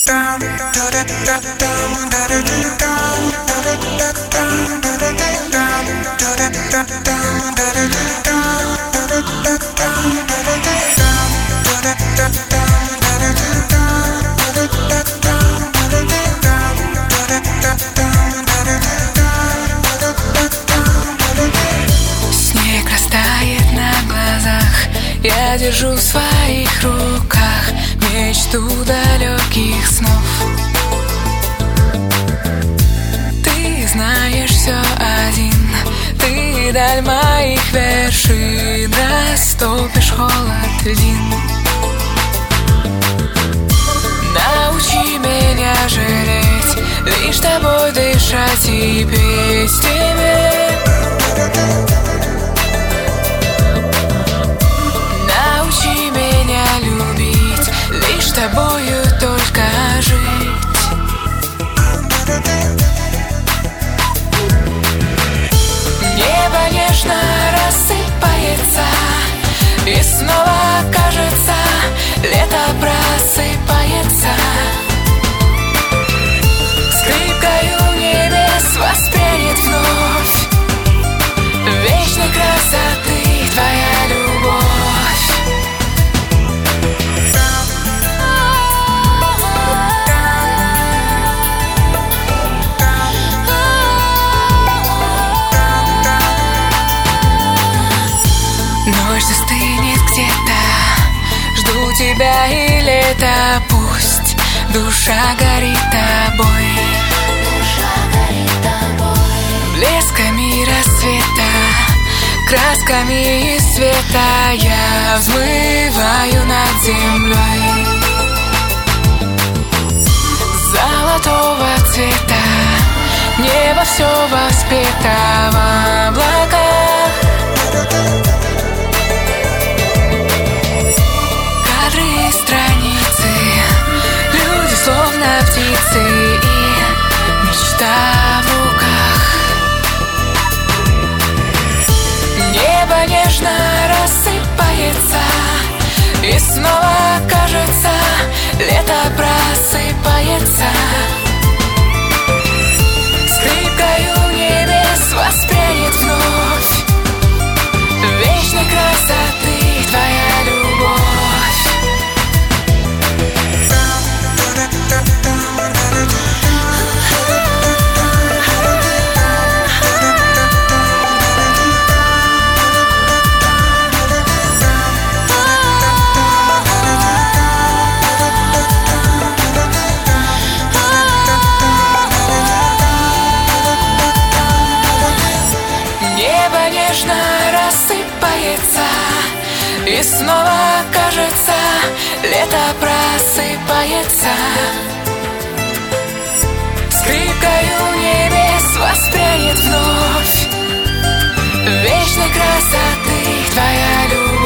Снег растает на глазах, я держу в своих руках мечту далеких снов. Ты знаешь все один, ты даль моих вершин, растопишь холод льдин. Научи меня жалеть, лишь тобой дышать и петь тебе. Научи меня любить, лишь тобою только жить. Небо нежно рассыпается, и снова кажется, лето просыпается. Скрипкою небес воспрянет вновь вечной красоты твоя любовь. Ночь застынет где-то, жду тебя и лето. Пусть душа горит тобой, блесками рассвета, красками и света я взмываю над землей. Золотого цвета небо все воспето в облаках. Кадры и страницы, люди словно птицы, и мечта в руках. Небо нежно рассыпается, и снова кажется, лето просыпается. Скрипкою небес воспрянет вновь вечной красоты твоя любовь. Небо нежно рассыпается, и снова кажется, лето просыпается. Скрипкою небес воспрянет вновь вечной красоты твоя любовь.